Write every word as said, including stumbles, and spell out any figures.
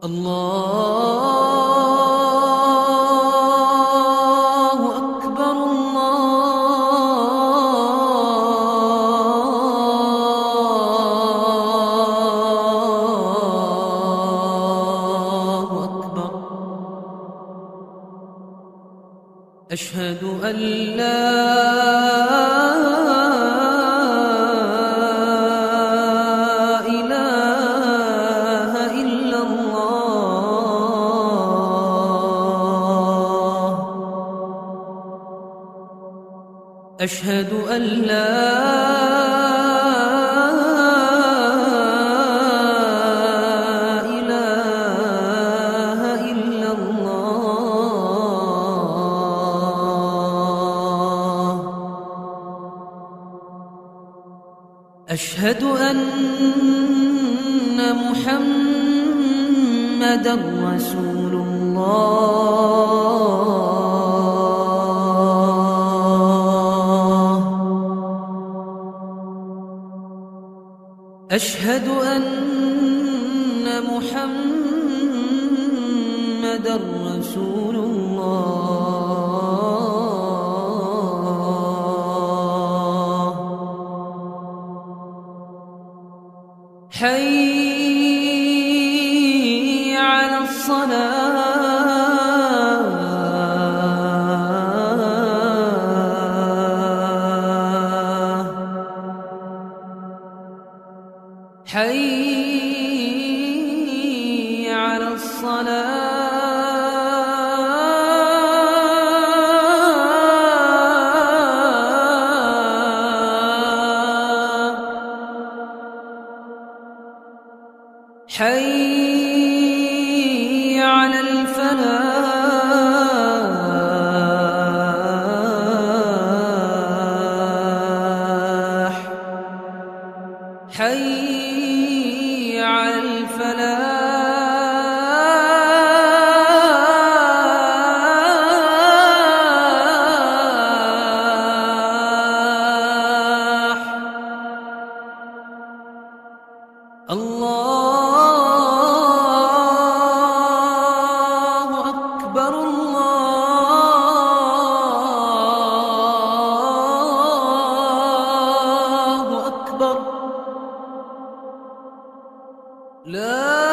الله أكبر الله أكبر. أشهد أن لا أشهد أن لا إله إلا الله. أشهد أن محمدًا رسول الله. أشهد أن محمدًا رسول الله. حي على الصلاة. حي على الصلاة. حي على الفلاح. حي على الفلاح. الله أكبر الله أكبر. لا